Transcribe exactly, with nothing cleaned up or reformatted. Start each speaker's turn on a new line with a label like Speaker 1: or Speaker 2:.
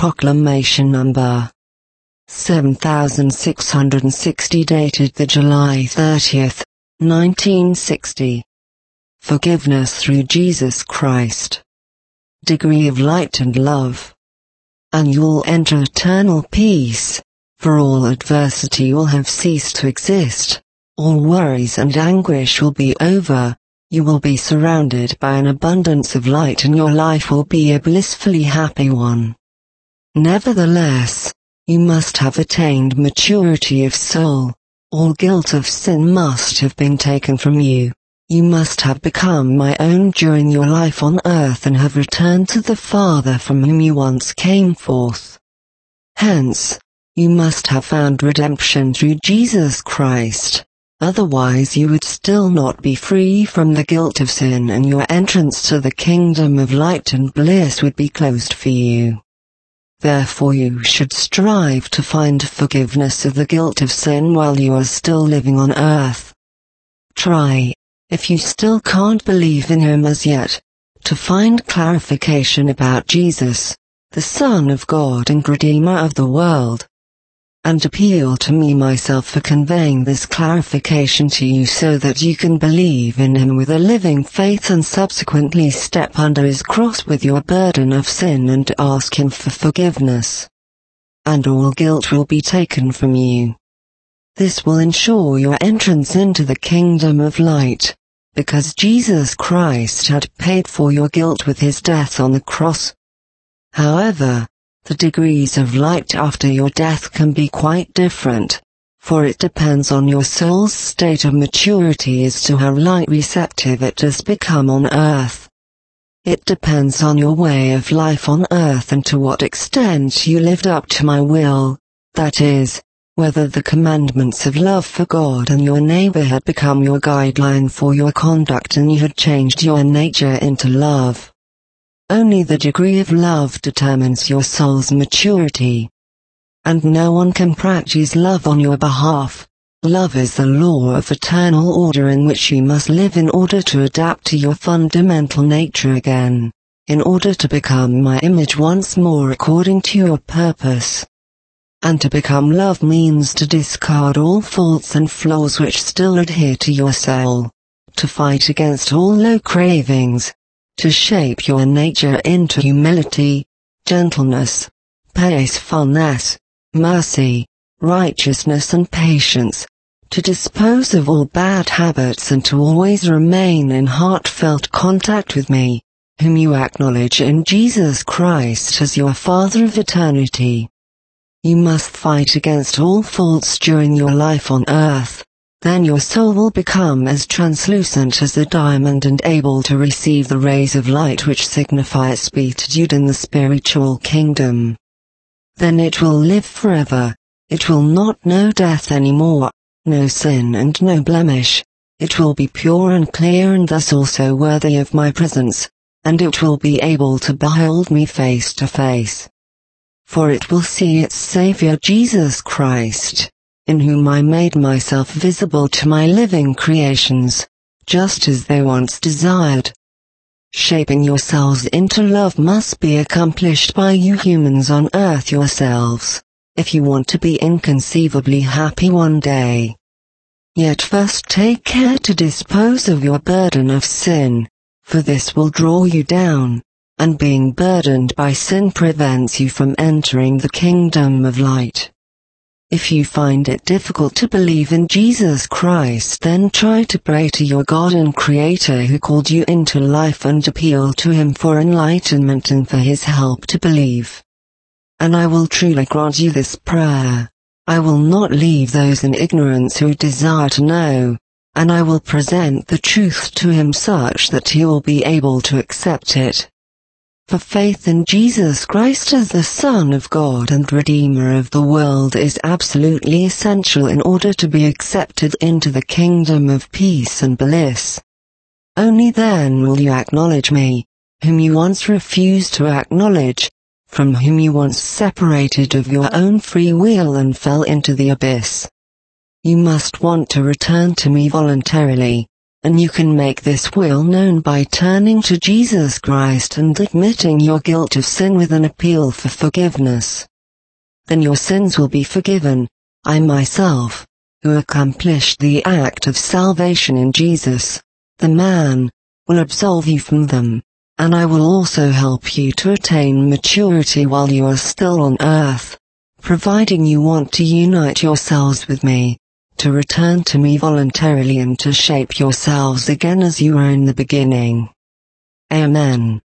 Speaker 1: Proclamation number seven thousand six hundred sixty dated the July thirtieth, nineteen sixty. Forgiveness through Jesus Christ. Degree of light and love. And you'll enter eternal peace, for all adversity will have ceased to exist, all worries and anguish will be over, you will be surrounded by an abundance of light and your life will be a blissfully happy one. Nevertheless, you must have attained maturity of soul, all guilt of sin must have been taken from you. You must have become my own during your life on earth and have returned to the Father from whom you once came forth. Hence, you must have found redemption through Jesus Christ, otherwise you would still not be free from the guilt of sin and your entrance to the kingdom of light and bliss would be closed for you. Therefore you should strive to find forgiveness of the guilt of sin while you are still living on earth. Try, if you still can't believe in him as yet, to find clarification about Jesus, the Son of God and Redeemer of the world. And appeal to me myself for conveying this clarification to you so that you can believe in him with a living faith and subsequently step under his cross with your burden of sin and ask him for forgiveness. And all guilt will be taken from you. This will ensure your entrance into the kingdom of light, because Jesus Christ had paid for your guilt with his death on the cross. However, the degrees of light after your death can be quite different, for it depends on your soul's state of maturity as to how light receptive it has become on earth. It depends on your way of life on earth and to what extent you lived up to my will, that is, whether the commandments of love for God and your neighbor had become your guideline for your conduct and you had changed your nature into love. Only the degree of love determines your soul's maturity. And no one can practice love on your behalf. Love is the law of eternal order in which you must live in order to adapt to your fundamental nature again, in order to become my image once more according to your purpose. And to become love means to discard all faults and flaws which still adhere to your soul, to fight against all low cravings, to shape your nature into humility, gentleness, peacefulness, mercy, righteousness and patience, to dispose of all bad habits and to always remain in heartfelt contact with me, whom you acknowledge in Jesus Christ as your Father of eternity. You must fight against all faults during your life on earth, then your soul will become as translucent as a diamond and able to receive the rays of light which signify its beatitude in the spiritual kingdom. Then it will live forever, it will not know death anymore, no sin and no blemish, it will be pure and clear and thus also worthy of my presence, and it will be able to behold me face to face. For it will see its Savior Jesus Christ, in whom I made myself visible to my living creations, just as they once desired. Shaping yourselves into love must be accomplished by you humans on earth yourselves, if you want to be inconceivably happy one day. Yet first take care to dispose of your burden of sin, for this will draw you down, and being burdened by sin prevents you from entering the kingdom of light. If you find it difficult to believe in Jesus Christ, then try to pray to your God and Creator who called you into life and appeal to him for enlightenment and for his help to believe. And I will truly grant you this prayer. I will not leave those in ignorance who desire to know, and I will present the truth to him such that he will be able to accept it. For faith in Jesus Christ as the Son of God and Redeemer of the world is absolutely essential in order to be accepted into the kingdom of peace and bliss. Only then will you acknowledge me, whom you once refused to acknowledge, from whom you once separated of your own free will and fell into the abyss. You must want to return to me voluntarily, and you can make this will known by turning to Jesus Christ and admitting your guilt of sin with an appeal for forgiveness. Then your sins will be forgiven. I myself, who accomplished the act of salvation in Jesus, the man, will absolve you from them, and I will also help you to attain maturity while you are still on earth, providing you want to unite yourselves with me, to return to me voluntarily and to shape yourselves again as you were in the beginning. Amen.